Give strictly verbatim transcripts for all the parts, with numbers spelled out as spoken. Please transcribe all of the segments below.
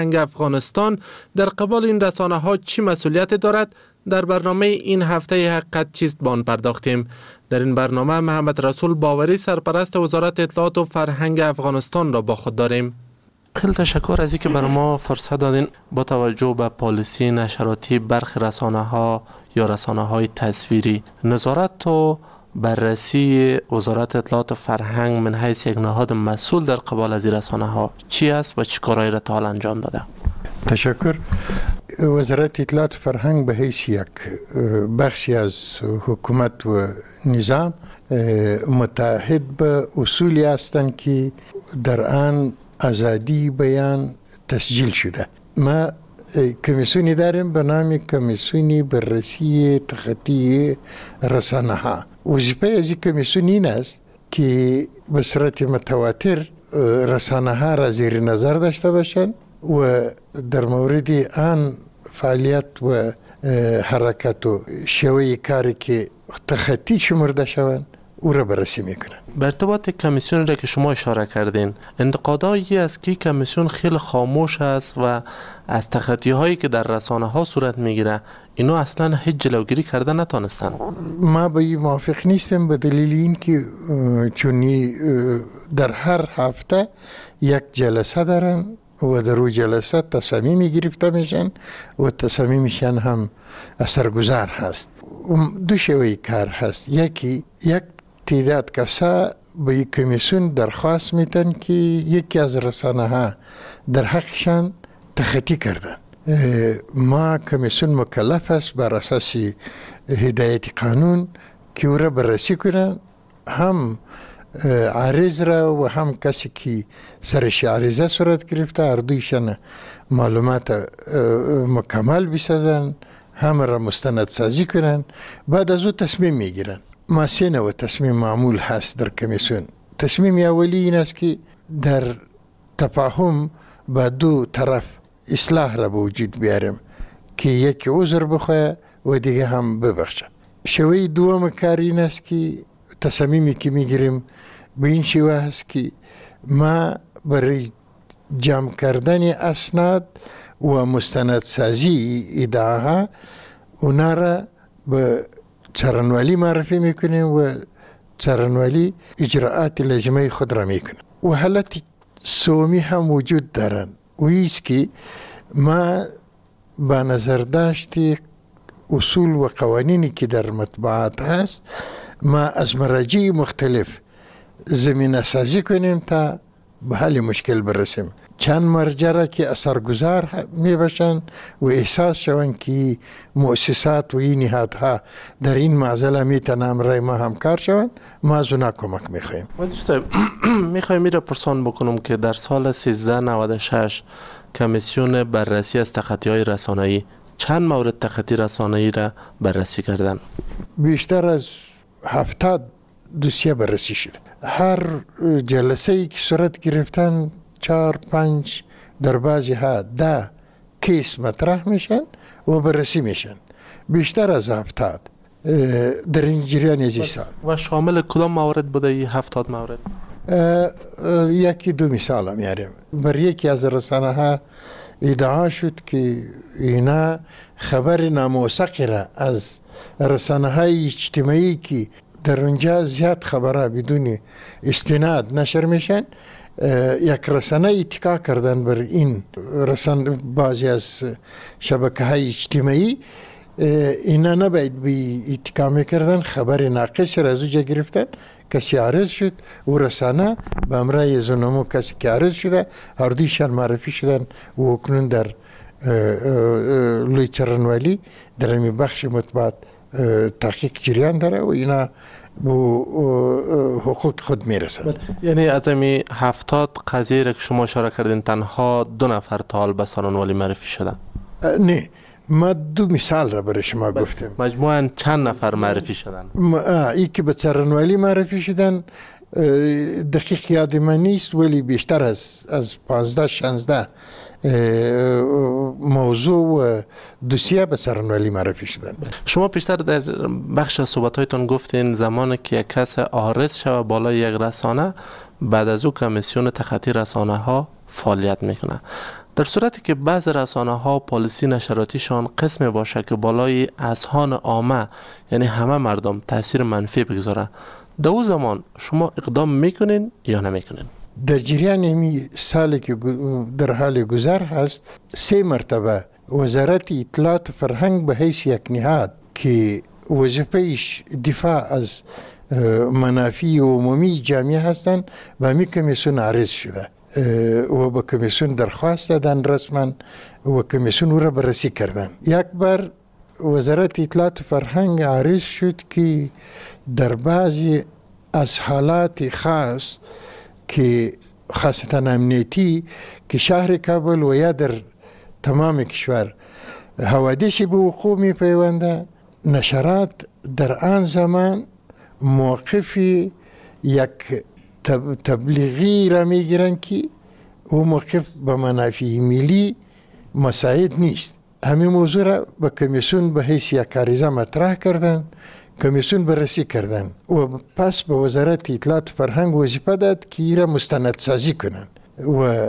فرهنگ افغانستان در قبال این رسانه ها چی مسئولیت دارد؟ در برنامه این هفته حقیقت چیست به آن پرداختیم. در این برنامه محمد رسول باوری سرپرست وزارت اطلاعات و فرهنگ افغانستان را با خود داریم. خیلی تشکر از اینکه برای ما فرصت دادین. با توجه به پالیسی نشراتی برخی رسانه ها یا رسانه های تصویری، نظارت و بررسی وزارت اطلاعات و فرهنگ من حیث یک نهاد مسئول در قبال از این رسانه ها چی است و چه کارهایی را تا حال انجام داده؟ تشکر. وزارت اطلاعات و فرهنگ به حیث یک بخشی از حکومت و نظام متحد به اصولی هستند که در آن آزادی بیان تسجیل شده. ما کمیسیونی داریم به نام کمیسیون بررسی تخطی رسانه ها. وظیفه از این کمیسیون این است که به صورت متواتر رسانه ها را زیر نظر داشته باشند و در مورد آن فعالیت و حرکت و شیوه کاری که تخطی شمرده شوند او را بررسی میکنن. به ارتباط کمیسیون را که شما اشاره کردین، انتقادایی است که کمیسیون خیلی خاموش است و از تخطی هایی که در رسانه ها صورت میگیره اینو اصلا هیچ جلوگیری کرده نتانستن. ما با این موافق نیستم به دلیل این که چونی در هر هفته یک جلسه دارن و در اون جلسه تصمیمی گرفته میشن و تصمیمشان هم اثرگذار هست. دو شیوه کار هست. یکی یک تعداد کسا به یک کمیسیون درخواست میتن که یکی از رسانه ها در حقشان تخطی کردن. ما کمیسیون مکلف است بر اساس هدایت قانون که او را بررسی کنن، هم عارض را و هم کسی که سرش عارضه صورت گرفته هر دویشان معلومات مکمل بسازن، همه را مستند سازی کنن، بعد از او تصمیم میگیرن. ما سه نوع تصمیم معمول هست در کمیسیون. تصمیم اولی این است که در تفاهم با دو طرف اصلاح را به وجود بیاریم که یکی عذر بخواه و دیگه هم ببخشه. شیوه دوم کار این است که تصمیمی که میگیریم به این شیوه هست که ما برای جمع کردن اسناد و مستندسازی ادعاها اونا را به څارنوالی معرفی میکنیم و څارنوالی اجراعات لازمه خود را میکنه. و حالت سومی هم وجود دارن و ایست که ما با نظر داشت اصول و قوانینی که در مطبوعات هست ما از مراجع مختلف زمینه سازی کنیم تا به حل مشکل برسیم. چند مرجع را که اثرگذار می باشند و احساس شوند که مؤسسات و این نهادها در این معضله می تونن رای ما همکار شوند، ما از اونا کمک می خواهیم. وزیر صاحب می خواهیم میره پرسان بکنم که در سال سیزده نود و شش کمیسیون بررسی از تخطی های رسانه‌ای چند مورد تخطی رسانه‌ای را بررسی کردن؟ بیشتر از هفتاد دوسیه بررسی شده. هر جلسه ای که صورت گرفتن چهار پنج در بعضی ها ده کیس مطرح میشن و بررسی میشن. بیشتر از هفتاد در این جریان از این سال. و شامل کدام موارد بوده این هفتاد مورد؟ یکی دو مثال هم میاریم. بر یکی از رسانه ها ادعا شد که اینا خبر ناموثقی را از رسانه های اجتماعی که در اونجا زیاد خبرها بدون استناد نشر میشن، یک رسانه اتکا کردن بر این رسانه. بعضی از شبکه های اجتماعی اینا نباید بی اتکا میکردن، خبر ناقص را از اونجا گرفتن، کسی عارض شد و رسانه به امرای زنمو کسی که عارض شده هر دویشان معرفی شدن و اکنون در لوی څارنوالی در این بخش مطبوعات تحقیق جریان داره و اینا حقوق خود میرسن. یعنی از این هفتاد قضیه را که شما اشاره کردین تنها دو نفر تا حال به څارنوالی معرفی شدن؟ نه، ما دو مثال را برای شما گفتیم. مجموعاً چند نفر معرفی شدن؟ ای که به څارنوالی معرفی شدن دقیق یاد من نیست، ولی بیشتر از از پانزده شانزده موضوع و دوسیه به څارنوالی معرفی شدن. شما پیشتر در بخش صحبت‌هایتان گفتین زمانی که یک کس عارض شود بالای یک رسانه بعد از او کمیسیون تخطی رسانه ها فعالیت میکنه. در صورتی که بعض رسانه ها پالیسی نشراتیشان قسم باشه که بالای اذهان عامه یعنی همه مردم تاثیر منفی بگذاره، در او زمان شما اقدام میکنین یا نمیکنین؟ در جریان امی سالی که در حال گذر هست، سه مرتبه وزارت اطلاعات و فرهنگ به حیث یک نهاد که وظیفه‌اش دفاع از منافع عمومی جامعه هستند به همی کمیسیون عرض شده و به کمیسیون درخواست دادن رسما و کمیسیون او را بررسی کردن. یک بار وزارت اطلاعات و فرهنگ عرض شد که در بعضی از حالات خاص که خاصتا امنیتی که شهر کابل و یا در تمام کشور حوادثی به وقوع می پیونده، نشرات در آن زمان موقف یک تبلیغی را می گیرند که او موقف به منافع ملی مساعد نیست. همین موضوع را به کمیسیون به حیث یک عریضه مطرح کردن، کمیسیون بررسی کردن و پس به وزارت اطلاعات و فرهنگ وظیفه داد که این را مستندسازی کنن و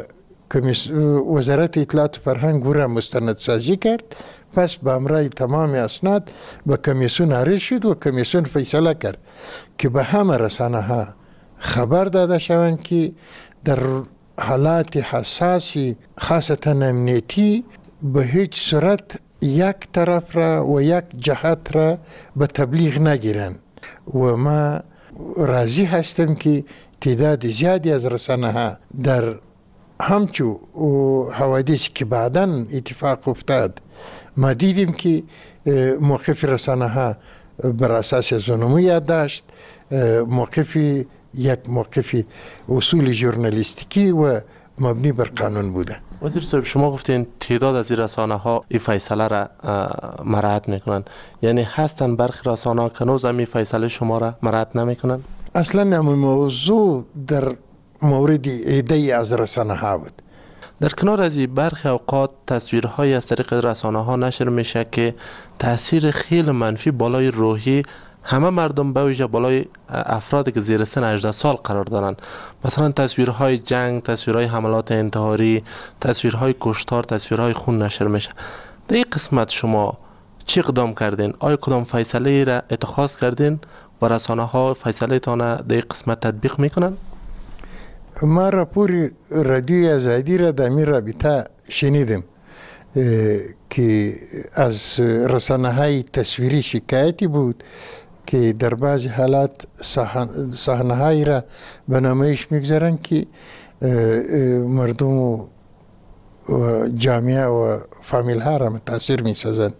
وزارت اطلاعات و فرهنگ او را مستندسازی کرد. پس به همراه تمام اسناد به کمیسیون عرض شد و کمیسیون فیصله کرد که به همه رسانه ها خبر داده شوند که در حالات حساسی خاصتا امنیتی به هیچ صورت یک طرف را و یک جهت را به تبلیغ نگیرن و ما راضی هستم که تعداد زیادی از رسانه ها در همچو حوادثی که بعداً اتفاق افتاد ما دیدیم که موقف رسانه ها بر اساس زنمو یادداشت، موقف یک موقف اصول ژورنالیستیکی و مبنی بر قانون بوده. وزیر صاحب شما گفتین تعداد از این رسانه ها این فیصله را مراعات میکنن، یعنی هستن برخی رسانه ها که هنوز این فیصله شما را مراعات نمیکنن؟ اصلا همون موضوع در مورد عده از رسانه ها بود. در کنار از این برخی اوقات تصویرهای از طریق رسانه ها نشر میشه که تاثیر خیلی منفی بالای روحی همه مردم به ویژه بالای افرادی که زیر سن هجده سال قرار دارند. مثلا تصویرهای جنگ، تصویرهای حملات انتحاری، تصویرهای کشتار، تصویرهای خون نشر میشه. در این قسمت شما چی اقدام کردین؟ آیا کدام فیصله را اتخاذ کردین و رسانه ها فیصله تانه در این قسمت تطبیق میکنن؟ ما راپور رادیوی آزادی را در این رابطه شنیدم که از رسانه های تصویری شکایتی بود که در بعضی حالات صحنه هایی را به نمایش میگذارند که مردم و جامعه و فامیل ها را متاثر میسازند.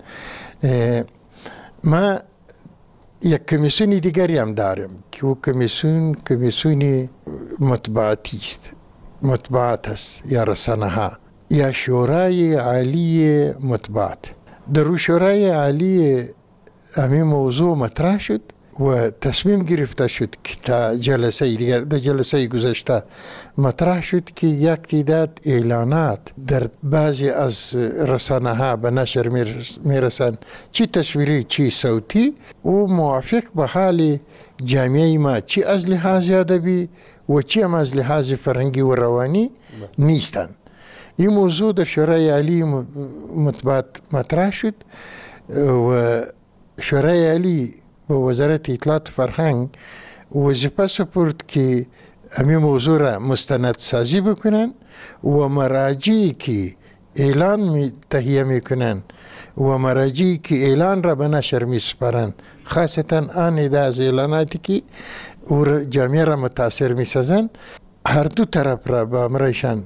ما یک کمیسیون دیگری هم دارم که او کمیسیون کمیسیون مطبوعاتی است، مطبوعات است یا رسانه ها یا شورای عالی مطبوعات. در شورای عالی همین موضوع مطرح شد و تصمیم گرفته شد که تا جلسه دیگر در جلسه گذشته مطرح شد که یک تعداد اعلانات در بعضی از رسانه ها به نشر میرسند، چی تصویری چی صوتی، و موافق به حال جامعه ما چی از لحاظ ادبی و چی هم از لحاظ فرهنگی و روانی نیستند. این موضوع در شورای عالی مطبوعات مطرح شد و شورای عالی به وزارت اطلاعات و فرهنگ وظیفه سپرد که همین موضوع را مستند سازی بکنن و مراجعی که اعلان می تهیه میکنن و مراجعی که اعلان را به نشر می سپارن، خاصتا آن ایده از اعلاناتی که جامعه را متاثر می سازن، هر دو طرف را به امرشان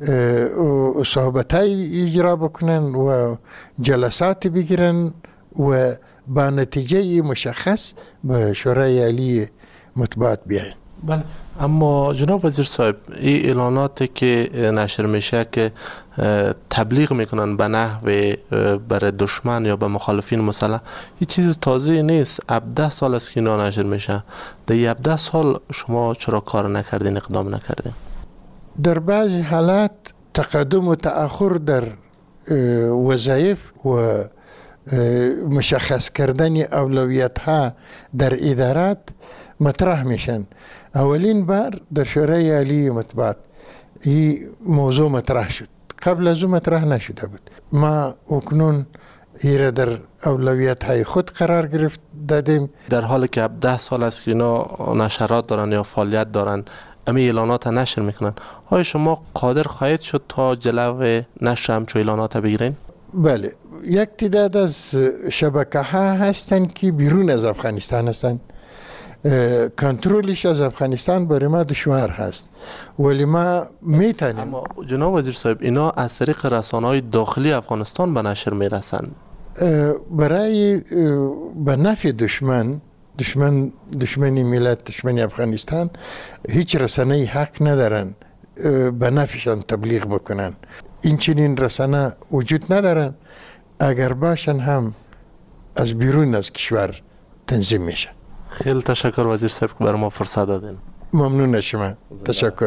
صحبتای اجرا بکنن و جلسات بگیرن و با نتیجه مشخص به شورای عالی مطبوعات بیاین. بله، اما جناب وزیر صاحب این اعلاناتی که نشر میشه که تبلیغ میکنن به نحو برای دشمن یا به مخالفین مسلح، این چیز تازه نیست. هفده سال است که اینا نشر میشه. در هفده سال شما چرا کار نکردین، اقدام نکردین؟ در بعضی حالات تقدم و تأخر در وظایف و مشخص کردن اولویت ها در ادارات مطرح میشن. اولین بار در شورای عالی مطبوعات این موضوع مطرح شد، قبل از او مطرح نشده بود. ما اکنون ایره در اولویت های خود قرار گرفت دادیم. در حالی که ده سال است که اینا نشرات دارن یا فعالیت دارن، امی اعلانات نشر میکنن، آیا شما قادر خواهید شد تا جلو نشر همچو اعلانات بگیرین؟ بله، یک تعداد از شبکه ها هستن که بیرون از افغانستان هستن. کنترلش از افغانستان برای ما دشوار هست، ولی ما میتونیم. اما جناب وزیر صاحب، اینا از طریق رسانه‌های داخلی افغانستان به نشر میرسن. برای به نفع دشمن دشمن دشمنی ملت، دشمنی افغانستان، هیچ رسانه‌ای حق ندارن به نفعشان تبلیغ بکنن. این چنین رسانه وجود ندارن. اگر باشن هم از بیرون از کشور تنظیم میشه. خیلی تشکر وزیر صاحب که برای ما فرصت دادین. ممنون شما. تشکر.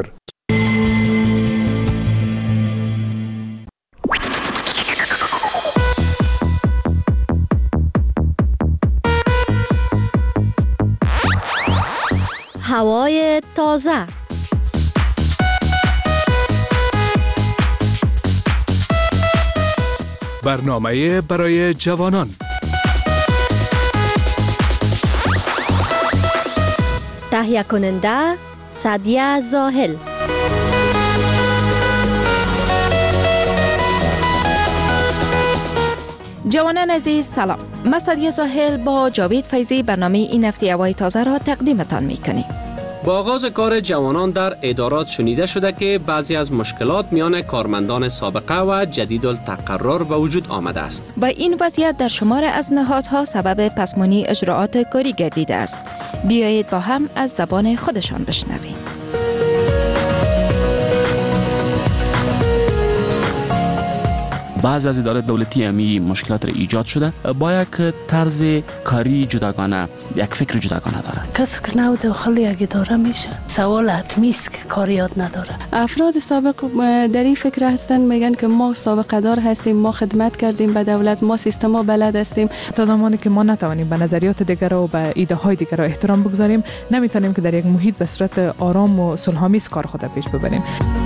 هوای تازه. برنامه برای جوانان. تهیه کننده سعدیه زاهل. جوانان عزیز سلام. من سعدیه زاهل با جاوید فیضی برنامه این هفته هوای تازه را تقدیمتان میکنیم. با آغاز کار جوانان در ادارات شنیده شده که بعضی از مشکلات میان کارمندان سابقه و جدیدالتقرر به وجود آمده است. و این وضعیت در شمار از نهادها سبب پسمانی اجراعات کاری گردیده است. بیایید با هم از زبان خودشان بشنویم. بعض از ادارات دولتی امی مشکلات را ایجاد شده با یک طرز کاری جداگانه، یک فکر جداگانه داره. کسی که نو داخل یک اداره میشه سوال حتمی است که کار یاد نداره. افراد سابق در این فکر هستن، میگن که ما سابقه دار هستیم، ما خدمت کردیم به دولت، ما سیستما بلد هستیم. تا زمانی که ما نتوانیم به نظریات دیگر و به ایده های دیگر احترام بگذاریم، نمیتونیم که در یک محیط به صورت آرام و صلح‌آمیز کار خود پیش ببریم.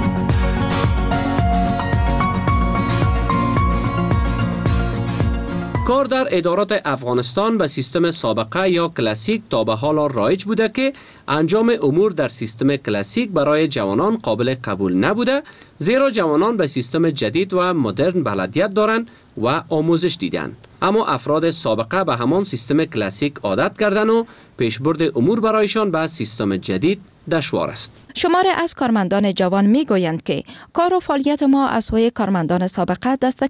کار در ادارات افغانستان به سیستم سابقه یا کلاسیک تا به حال رایج بوده که انجام امور در سیستم کلاسیک برای جوانان قابل قبول نبوده، زیرا جوانان به سیستم جدید و مدرن بلدیت دارند و آموزش دیدن. اما افراد سابقه به همان سیستم کلاسیک عادت کردن و پیشبرد امور برایشان به سیستم جدید دشوار است. شماره از کارمندان جوان می گویند که کار و فعالیت ما از سوی کارمندان سابقه دست